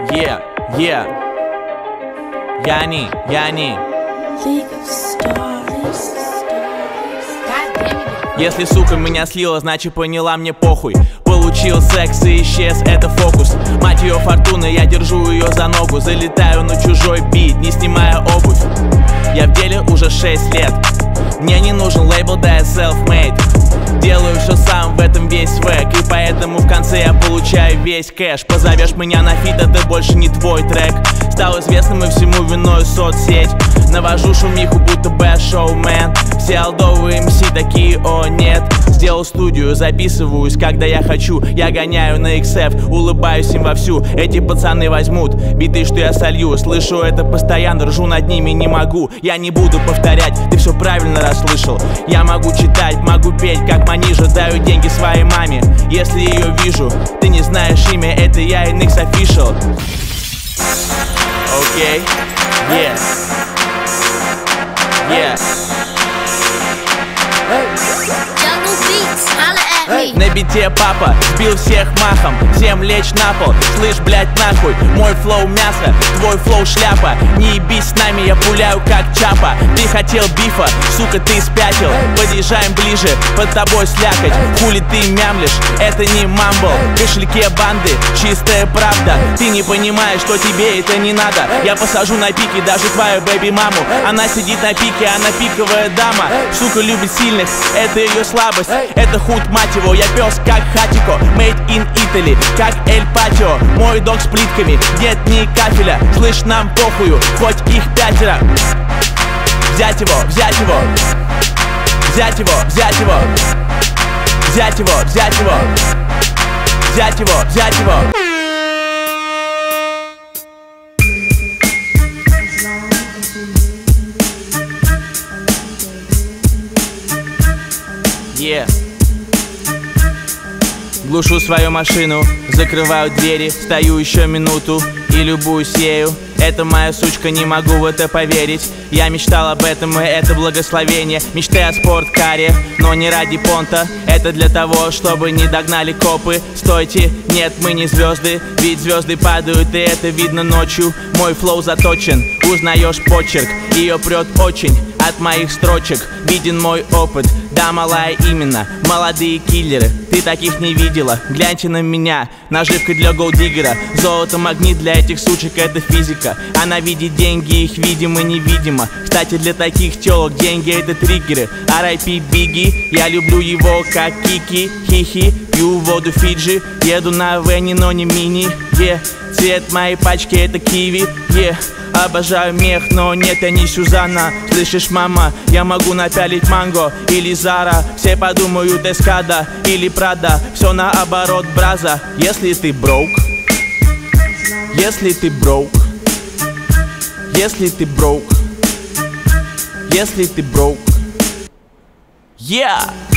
Yeah, yeah. Yani. Если сука меня слила, значит поняла, мне похуй. Получил секс и исчез, это фокус. Мать ее фортуны, я держу ее за ногу. Залетаю на чужой бит, не снимая обувь. Я в деле уже 6 лет. Мне не нужен лейбл, да я self-made. Делаю все сам, в этом весь свек. И поэтому в конце я получаю весь кэш. Позовешь меня на фит, это больше не твой трек. Стал известным и всему виною соцсеть. Навожу шумиху, будто бы шоумен. Все олдовые МС такие, о нет. Сделал студию, записываюсь, когда я хочу. Я гоняю на XF, улыбаюсь им вовсю. Эти пацаны возьмут биты, что я солью. Слышу это постоянно, ржу над ними, не могу. Я не буду повторять, ты все правильно расслышал. Я могу читать, могу петь, как манижа. Даю деньги своей маме, если ее вижу. Ты не знаешь имя, это я и Nix Official. Окей, yeah. На бите папа сбил всех махом. Всем лечь на пол, слышь, блять, нахуй. Мой флоу мясо, твой флоу шляпа. Не ебись с нами, я пуляю как чапа. Ты хотел бифа, сука, ты спятил. Подъезжаем ближе, под тобой слякоть. Хули ты мямлишь, это не мамбл. В кошельке банды, чистая правда. Ты не понимаешь, что тебе это не надо. Я посажу на пике даже твою бэби-маму. Она сидит на пике, она пиковая дама. Сука любит сильных, это ее слабость. Это худ, мать его, я пес как Хатико. Made in Italy, как Эль Патио. Мой дог с плитками, нет ни кафеля. Слышь, нам похую, хоть их 5. Взять его, взять его. Взять его, взять его. Взять его, взять его. Взять его, взять его. Yeah. Глушу свою машину, закрываю двери, стою еще минуту и любуюсь ею. Это моя сучка, не могу в это поверить. Я мечтал об этом, и это благословение. Мечты о спорткаре, но не ради понта. Это для того, чтобы не догнали копы. Стойте, нет, мы не звезды. Ведь звезды падают, и это видно ночью. Мой флоу заточен, узнаешь почерк. Ее прет очень от моих строчек. Виден мой опыт, да, малая именно. Молодые киллеры, ты таких не видела. Гляньте на меня, наживка для голддиггера. Золото, магнит для этих сучек, это физика. Она видит деньги, их видимо невидимо. Кстати, для таких телок деньги это триггеры. R.I.P. Бигги, я люблю его как Кики. Хихи, пью воду Фиджи. Еду на вене, но не мини. Цвет моей пачки это киви. Обожаю мех, но нет, я не Сюзанна. Слышишь, мама, я могу напялить манго или Зара. Все подумают Эскада или Прада. Все наоборот, браза. Если ты броук, если ты броук, если ты броук, если ты броук, yeah!